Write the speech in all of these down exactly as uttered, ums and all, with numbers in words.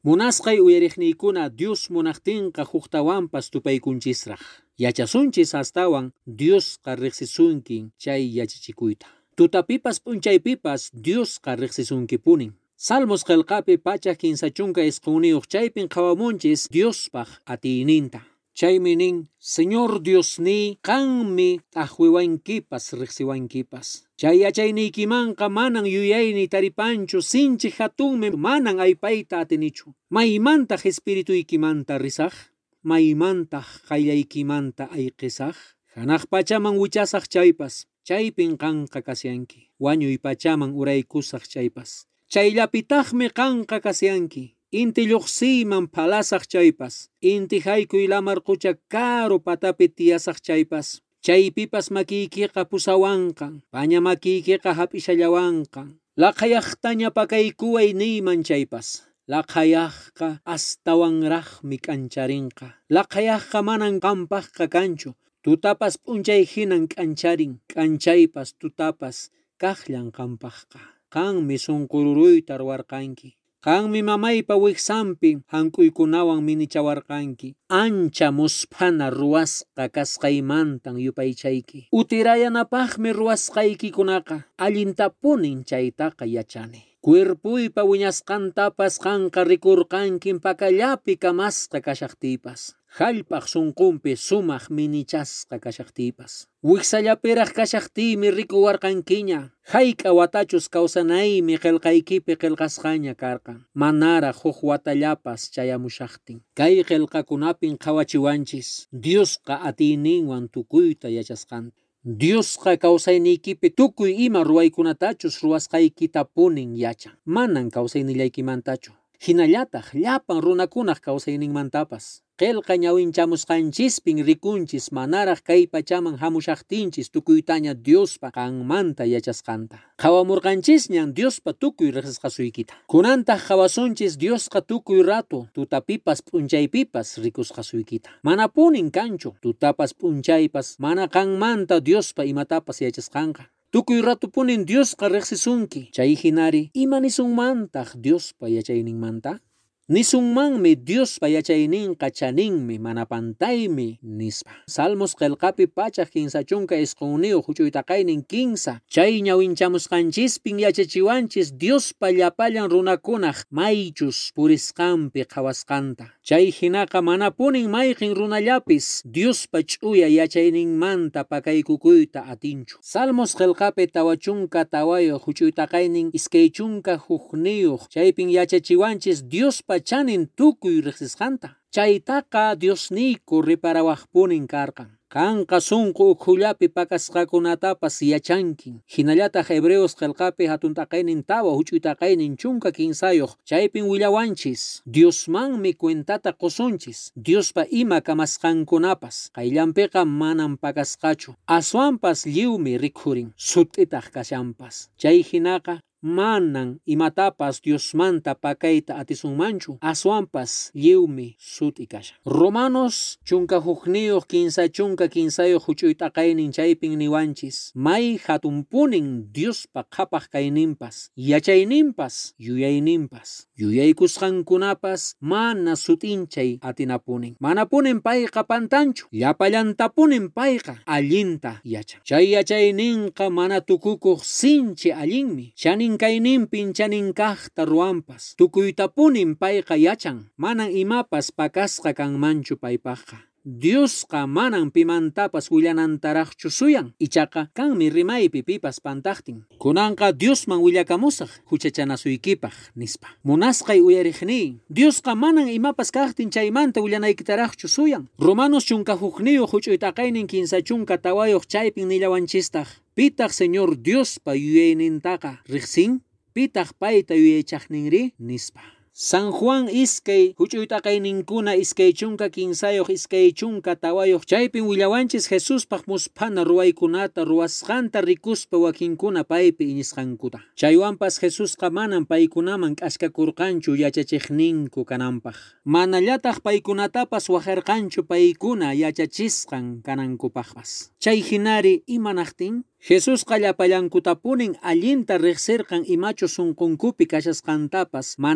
Munasqay uyariqniykuna Dios munaqtinqa huqtawanpas tupaykunchisraq. Yachasunchis astawan Diosqa riqsisunkin chay yachachikuyta. Tutapipas p'unchaypipas Diosqa riqsisunkipunin. Salmos qillqapi pachak kinsa chunka isquniyuq chaypin qawamunchis Diospaq atiyninta. Chaymi nin, Señor Diosni qanmi t'aqwiwankipas riqsiwankipas. Chay yachaynikimanqa manan yuyayni taripanchu sinchi hatunmi manan aypayta atinichu. Maymantaq espirituykimanta risaq, maymantaq qayllaykimanta ayqisaq. Hanaq pachaman wichasaq chaypas, chaypin qanqa kasyanki. Wañuy pachaman uraykusaq chaypas. Chayllapitaqmi qanqa kasyanki. Inti lluqsiyman phalasaq chaypas. Inti haykuy lamar qucha karu patapi tiyasaq chaypas. Chaypipas makiykiqa pusawanqa. Paña makiykiqa hap'ishallawanqa. Laqhayaqtaña pakaykuway niyman chaypas. Laqhayaqqa astawanraqmi k'ancharinqa. Laqhayaqqa manan qampaqqa kanchu. Tutapas p'unchay hinan k'ancharin. K'anchaypas tutapas kaqllan qampaqqa. Qanmi sunqururuyta ruwarqanki. Qanmi mamaypa wiksanpi hank'uykunawan minichawarqanki. Ancha muspana ruwasqa kasqaymantan yupaychayki. Utirayanapaqmi ruwasqaykikunaqa. Allintapunin chaytaqa yachani. Cuerpuypa wiñasqantapas qanqa rikurqankin pakallapi kamasqa kashaqtipas. Hallpaq sunqunpi sumaq minichasqa kashaqtipas. Wiksallapiraq kashaqtiymi rikuwarqankiña. Hayk'a watachus kawsanaymi qillqaykipi qillqasqaña karqan. Manara huk watallapas chayamushaqtin. Kay qillqakunapin qawachiwanchis. Diosqa atiyninwan tukuyta yachasqanta. Diosqa kawsaynikipi tukuy ima ruwaykunatachus ruwasqaykitapunin yachan. Manan kawsaynillaykimantachu. Hinallataq llapan runakunaq kawsayninmantapas. Qillqa ñawinchamusqanchispin rikunchis manaraq kay pachaman hamushaqtinchis tukuytaña Diospa qanmanta yachasqanta. Qawamurqanchisñan Diospa tukuy riqsisqasuykita. Kunantaq qawasunchis Diosqa tukuy ratu tutapipas p'unchaypipas rikusqasuykita. Mana punin kanchu tutapas p'unchaypas mana qanmanta Diospa imatapas yachasqanqa. Tukuy ratupunin Diosqa riqsisunki. Chay hinari imanisunmantaq Diospa yachayninmanta? Nisunmanmi Diospa yachayninqa chaninmi mana pantaymi nispa. Salmos qillqapi pachak kinsa chunka isquniyuq huch'uytaqaynin kinsa. Chay ñawinchamusqanchispin yachachiwanchis Diospa llapallan runakunaq maychus purisqanpi qhawasqanta. Chay hinaqa mana punin mayqin runallapis Diospa ch'uya yachayninmanta pakaykukuyta atinchu. Salmos qillqapi tawa chunka tawayuq huch'uytaqaynin iskay chunka hukniyuq chaypin yachachiwanchis Diospa chanin tukuy riqsisqanta. Chaytaqa Diosniyku riparawaqpunin karqan. Qanqa sunqu ukhullapi pakasqakunatapas yachankin. Hinallataq Hebreos qillqapi hatuntaqaynin tawa huch'uytaqaynin chunka kinsayuq chaypin willawanchis. Diosmanmi cuentata qusunchis. Diospa ima kamasqankunapas qayllanpiqa manan pakasqachu. Aswanpas lliwmi rikhurin. Sut'itaq kashanpas. Chay hinaqa manan imatapas Diosmanta pakayta atisunmanchu. Aswanpas lliwmi sut'i kashan. Romanos chunka hukniyuq kinsa chunka kinsayuq huch'uytaqaynin chaypin niwanchis. May hatunpunin Diospa qhapaq kayninpas, yachayninpas, yuyayninpas. Yuyaykusqankunapas mana sut'inchay atinapunin. Manapunin payqa pantanchu. Llapallantapunin payqa allinta yachan. Chay yachayninqa mana tukukuq sinchi allinmi. Chanin kayninpin chanin kaqta ruwanpas. Tukuytapunin payqa yachan. Manan imapas pakasqa kanmanchu paypaqqa. Diosqa manan pimantapas willanantaraqchu suyan. Ichaqa kanmi rimaypi pipas pantaqtin. Kunanqa Diosman willakamusaq huchachanasuykipaq nispa. Munasqay uyariqni. Diosqa manan imapas kaqtin chaymanta willanaykitaraqchu suyan. Romanos chunka hukniyuq huch'uytaqaynin kinsa chunka tawayuq chaypin nillawanchistaq. Pitaq Señor Diospa yuyaynintaqa riqsin? Pitaq payta yuyaychaqninri? Nispa. San Juan iskay huch'uytaqayninkuna iskay chunka kinsayuq iskay chunka tawayuq chaypin willawanchis Jesuspaq muspana ruwaykunata ruwasqanta rikuspa wakinkuna paypi inisqankuta. Chaywanpas Jesusqa manan paykunaman k'askakurqanchu yachachiqninku kananpaq. Manallataq paykunatapas waqarqanchu paykuna yachachisqan kanankupaqpas. Chay hinari imanaqtin Jesusqa llapallankutapunin allinta riqsirqan imachu sunqunkupi kashasqantapas mana piq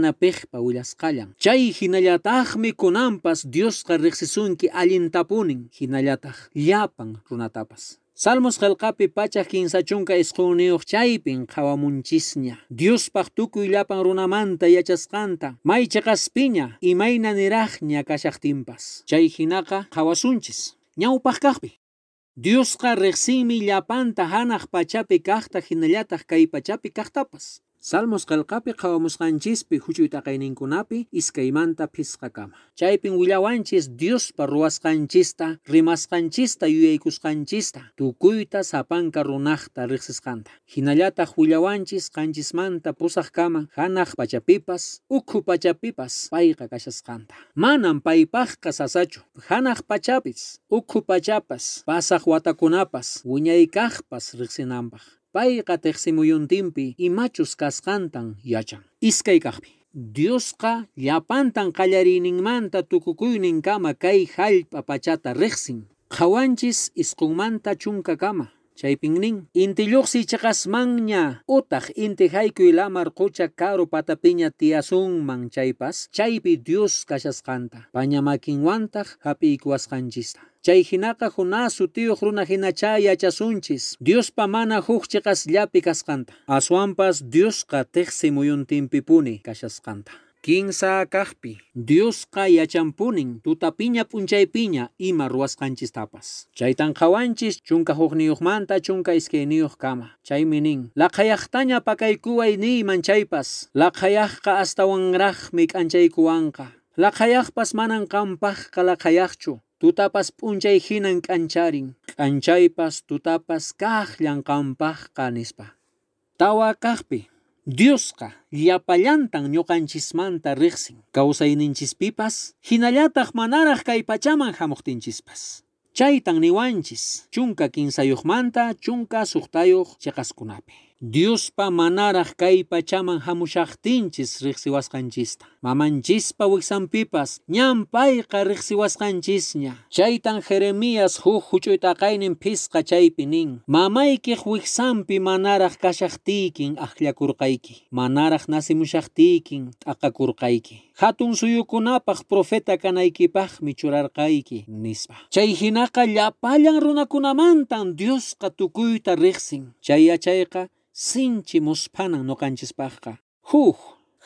Davidpa willasqallan. Chay hinallataqmi kunanpas Diosqa riqsisunki allintapunin hinallataq llapan runatapas. Salmos qillqapi pachak kinsa chunka isquniyuq chaypin qawamunchisña. Diospaq tukuy llapan runamanta yachasqanta maycha qaspiña imayna niraqña kashaqtinpas. Chay hinaqa qawasunchis ñawpaq kaqpi. Diosqa riqsinmi llapanta hanaq pachapi kaqta hinallataq kay pachapi kaqtapas. Salmos qillqapi qawamusqanchispi huchuy taqayninkunapi iskaymanta pisqakama. Chaypin willawanchis Diospa ruwasqanchista, rimasqanchista yuyaykusqanchista, tukuyta sapanka runaqta riqsisqanta. Hinallataq willawanchis qanchismanta pusaqkama hanaq pachapipas, ukhu pachapipas payqa kashasqanta. Manan paypaqqa sasachu, hanaq pachapis, ukhu pachapas, pasaq watakunapas, wiñaykaqpas riqsinanpaq. Payqa tiqsimuyuntinpi imachus kasqantan yachan. Iskay kaqpi. Diosqa llapantan qallariyninmanta tukukuynin kama kay hallp'a pachata riqsin. Qawanchis isqunmanta chunka kama. Chaypin nin, inti lluqsi chaqasmanña utaq inti haykuy lamar qucha karu patapiña tiyasunman chaypas, chaypi Dios kashasqanta. Pañamakinwantaq hapiykuwasqanchista. Chay hinaqa hunasu tiyuq runa hinacha yachasunchis Diospa mana huk chiqasllapi kasqanta. Aswanpas Diosqa tiqsimuyuntinpipuni kashasqanta. Kinsa kaqpi Diosqa yachanpunin tutapiña p'unchaypiña ima ruwasqanchistapas. Chaytan qawanchis chunka hukniyuqmanta chunka iskayniyuq kama. Chaymi nin, laqayaqtaña pakaykuway niyman chaypas, laqayaqqa astawanraqmi k'anchaykuwanqa. Laqayaqpas manan qampaqqa laqayaqchu. Tutapas p'unchay hinan k'ancharin, k'anchaypas tutapas kaqllan qampaqqa nispa. Tawa kaqpi Diosqa llapallantan ñuqanchismanta riqsin. Kawsayninchispipas hinallataq manaraq kay pachaman hamuqtinchispas. Chaytan niwanchis chunka kinsayuqmanta chunka suqtayuq chiqaskunapi. Diospa manaraq kay pachaman hamushaqtinchis riqsiwasqanchista. Mamanchispa wiksanpipas ñan payqa riqsiwasqanchisña. Chaytan Jeremías huk huchuy taqaynin pisqa chaypi nin, mamaykiq wiksanpi manaraq kashaqtiykin aqllakurqayki. Manaraq nasimushaqtiykin t'aqakurqayki. Hatun suyukunapaq profeta kanaykipaqmi churarqayki nispa. Chay hinaqa llapallan runakunamantan Diosqa tukuyta riqsin. Chay yachayqa sinchi muspanan noqanchispaqqa. Huk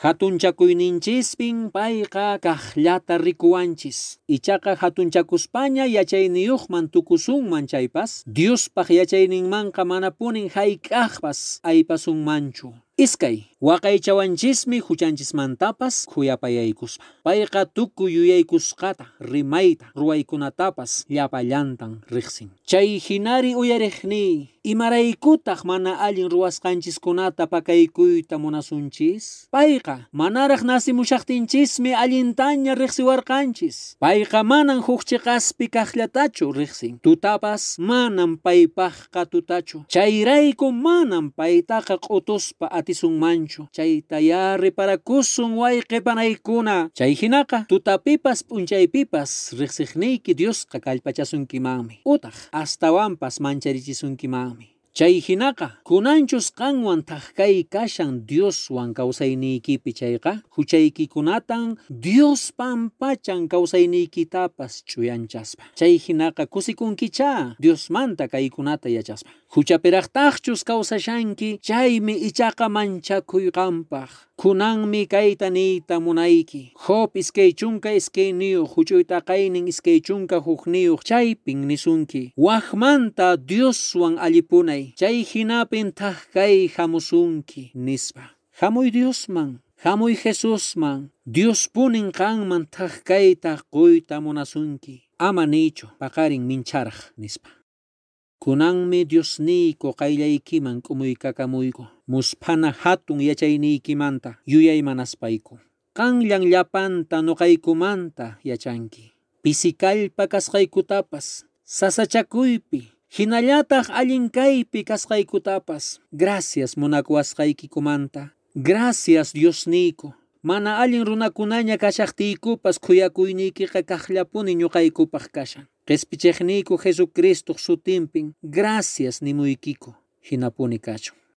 hatunchakuyninchispin payqa kaqllata rikuwanchis. Ichaqa hatunchakuspaña yachayniyuqman tukusunman chaypas, Diospaq yachayninmanqa manapunin hayk'aqpas aypasunmanchu. Iskay waqaychawanchismi huchanchismantapas khuyapayaykuspa. Payqa tukuy yuyaykusqata, rimayta, ruwaykunatapas llapallantan riqsin. Chay hinari uyariqni, imaraykutaq mana allin ruwasqanchiskunata pakaykuyta munasunchis? Payqa manaraq nasimushaqtinchismi allintaña riqsiwarqanchis. Payqa manan huk chiqaspi kaqllatachu riqsin. Tutapas manan paypaqqa tutachu. Chayrayku manan paytaqa q'utuspa atisunmanchu. Chayta ya riparakusun wayqipanaykuna. Chay hinaqa tutapipas p'unchaypipas riqsiqniyki Diosqa kallpachasunkimanmi. Utaq astawanpas mancharichisunkimanmi. Chay hinaqa kunanchus qanwan taqkay kashan Dioswan kawsayniykipi chayqa huchaykikunatan Dios pampachan kawsayniykitapas ch'uyanchaspa. Chay hinaqa kusikunkicha Diosmanta kaykunata yachaspa. Huchapiraqtaqchus kawsashanki chaymi ichaqa manchakuyqanpaq. Kunanmi kayta niyta munayki. Job iskay chunka iskayniyuq huchuy taqaynin iskay chunka hukniyuq chaypin nisunki. Waqmanta Dioswan allipunay. Chay hinapin taqkay hamusunki nispa. Hamuy Diosman. Hamuy Jesusman. Dios punin qanman taqkayta quyta munasunki. Ama nichu paqarin mincharaq nispa. Kunanmi Diosniyku qayllaykiman k'umuykakamuyku. Muspana hatun yachayniykimanta yuyay manaspayku. Qanllan llapanta nuqaykumanta yachanki. Pisikallpa kasqaykutapas, sasachakuypi, hinallataq allinkaypi kasqaykutapas. Gracias munakuwasqaykikumanta. Gracias Diosniyku. Mana allin runakunaña kashaqtiykupas khuyakuynikiqa kaqllapuni ñuqaykupaq kashan. Qespichiqniyku Jesucristo sutinpin gracias nimuykiku hinapuni kachun.